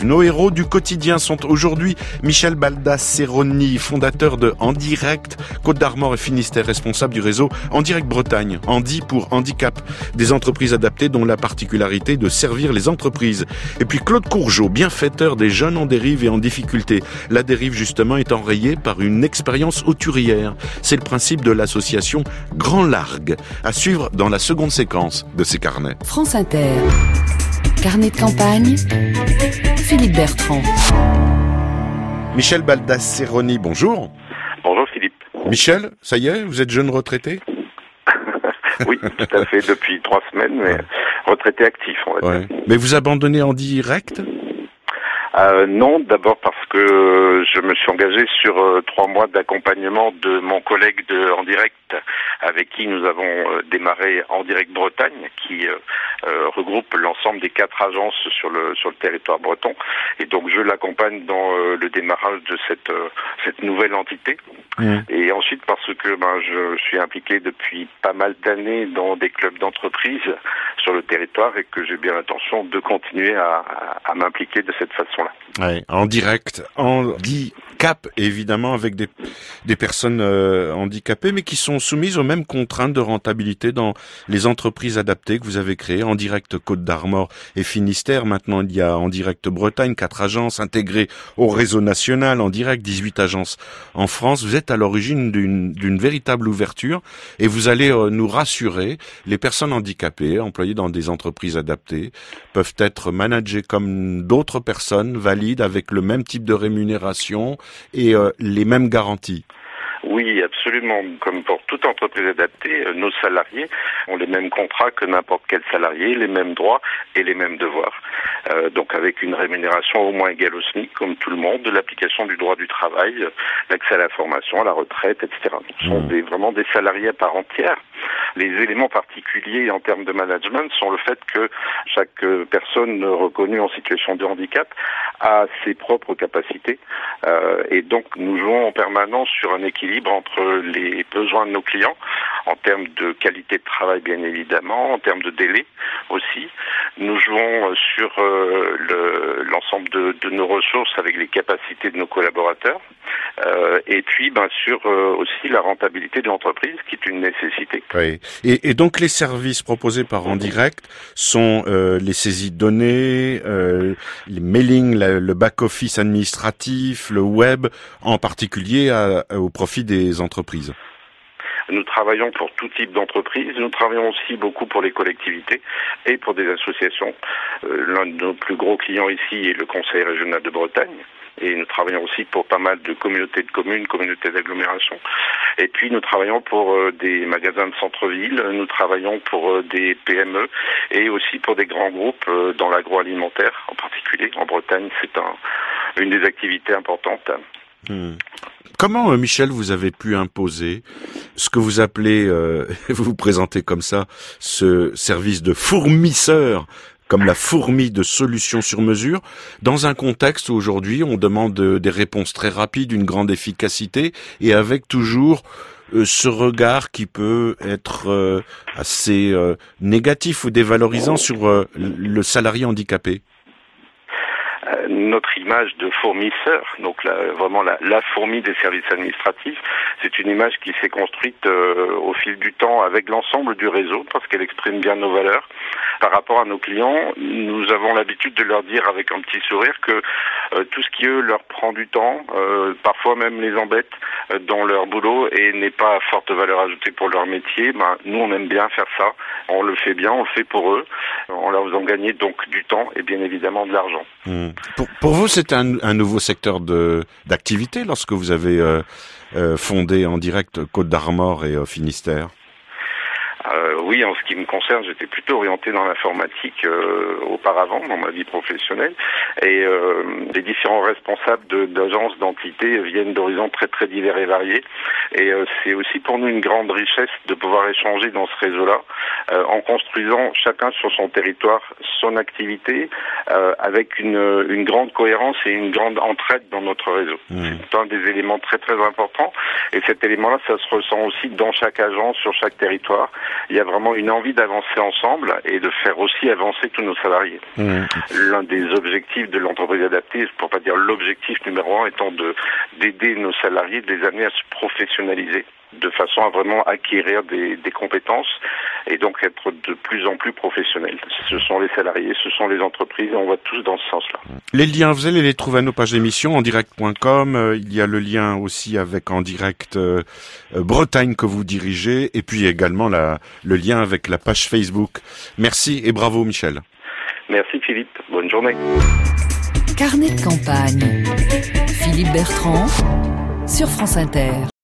Nos héros du quotidien sont aujourd'hui Michel Baldasseroni, fondateur de En Direct, Côte d'Armor et Finistère, responsable du réseau En Direct Bretagne, Handi pour handicap, des entreprises adaptées dont la particularité de servir les entreprises. Et puis Claude Courgeot, bienfaiteur des jeunes en dérive et en difficulté. La dérive justement est enrayée par une expérience hauturière. C'est le principe de l'association Grand Largue, à suivre dans la seconde séquence de ces carnets. France Inter. Carnet de campagne, Philippe Bertrand. Michel Baldasseroni, bonjour. Bonjour Philippe. Michel, ça y est, vous êtes jeune retraité ? Oui, tout à fait, depuis 3 semaines, mais retraité actif, on va dire. Mais vous abandonnez En Direct ? Non, d'abord parce que je me suis engagé sur 3 mois d'accompagnement de mon collègue de En Direct, avec qui nous avons démarré En Direct Bretagne, qui regroupe l'ensemble des 4 agences sur le territoire breton. Et donc je l'accompagne dans le démarrage de cette nouvelle entité. Et ensuite parce que je suis impliqué depuis pas mal d'années dans des clubs d'entreprise sur le territoire et que j'ai bien l'intention de continuer à m'impliquer de cette façon-là. Ouais, En Direct, handicap évidemment, avec des personnes handicapées, mais qui sont soumises aux mêmes contraintes de rentabilité dans les entreprises adaptées que vous avez créées. En Direct Côte d'Armor et Finistère. Maintenant, il y a En Direct Bretagne, 4 agences intégrées au réseau national. En Direct, 18 agences en France. Vous êtes à l'origine d'une véritable ouverture et vous allez nous rassurer. Les personnes handicapées, employées dans des entreprises adaptées, peuvent être managées comme d'autres personnes valides avec le même type de rémunération et les mêmes garanties. Oui, absolument. Comme pour toute entreprise adaptée, nos salariés ont les mêmes contrats que n'importe quel salarié, les mêmes droits et les mêmes devoirs. Donc avec une rémunération au moins égale au SMIC, comme tout le monde, de l'application du droit du travail, l'accès à la formation, à la retraite, etc. Ce sont vraiment des salariés à part entière. Les éléments particuliers en termes de management sont le fait que chaque personne reconnue en situation de handicap a ses propres capacités. Et donc nous jouons en permanence sur un équilibre entre les besoins de nos clients, en termes de qualité de travail bien évidemment, en termes de délai aussi. Nous jouons sur l'ensemble de nos ressources avec les capacités de nos collaborateurs. Et puis sur aussi la rentabilité de l'entreprise qui est une nécessité. Oui. Et donc les services proposés par En Direct sont les saisies de données, les mailings, le back-office administratif, le web, en particulier au profit des entreprises. Nous travaillons pour tout type d'entreprise. Nous travaillons aussi beaucoup pour les collectivités et pour des associations. L'un de nos plus gros clients ici est le Conseil régional de Bretagne. Et nous travaillons aussi pour pas mal de communautés de communes, communautés d'agglomération. Et puis nous travaillons pour des magasins de centre-ville, nous travaillons pour des PME et aussi pour des grands groupes dans l'agroalimentaire en particulier. En Bretagne, c'est une des activités importantes. Comment, Michel, vous avez pu imposer ce que vous appelez, vous vous présentez comme ça, ce service de fournisseur, comme la fourmi de solutions sur mesure, dans un contexte où aujourd'hui on demande des réponses très rapides, une grande efficacité, et avec toujours ce regard qui peut être assez négatif ou dévalorisant sur le salarié handicapé? Notre image de fournisseur, donc vraiment la fourmi des services administratifs, c'est une image qui s'est construite au fil du temps avec l'ensemble du réseau parce qu'elle exprime bien nos valeurs. Par rapport à nos clients, nous avons l'habitude de leur dire avec un petit sourire que tout ce qui eux leur prend du temps, parfois même les embête dans leur boulot et n'est pas à forte valeur ajoutée pour leur métier, nous on aime bien faire ça, on le fait bien, on le fait pour eux, en leur faisant gagner donc du temps et bien évidemment de l'argent. Pour vous, c'est un nouveau secteur d'activité lorsque vous avez fondé En Direct Côte d'Armor et Finistère? Oui, en ce qui me concerne, j'étais plutôt orienté dans l'informatique auparavant, dans ma vie professionnelle. Et les différents responsables d'agences, d'entités viennent d'horizons très très divers et variés. Et c'est aussi pour nous une grande richesse de pouvoir échanger dans ce réseau-là, en construisant chacun sur son territoire son activité, avec une grande cohérence et une grande entraide dans notre réseau. C'est un des éléments très très importants. Et cet élément-là, ça se ressent aussi dans chaque agence, sur chaque territoire. il y a vraiment une envie d'avancer ensemble et de faire aussi avancer tous nos salariés. L'un des objectifs de l'entreprise adaptée, pour pas dire l'objectif numéro 1, étant d'aider nos salariés, de les amener à se professionnaliser, de façon à vraiment acquérir des compétences et donc être de plus en plus professionnels. Ce sont les salariés, ce sont les entreprises, et on va tous dans ce sens-là. Les liens, vous allez les trouver à nos pages d'émission, endirect.com, il y a le lien aussi avec En Direct Bretagne que vous dirigez, et puis également le lien avec la page Facebook. Merci et bravo Michel. Merci Philippe, bonne journée. Carnet de campagne, Philippe Bertrand, sur France Inter.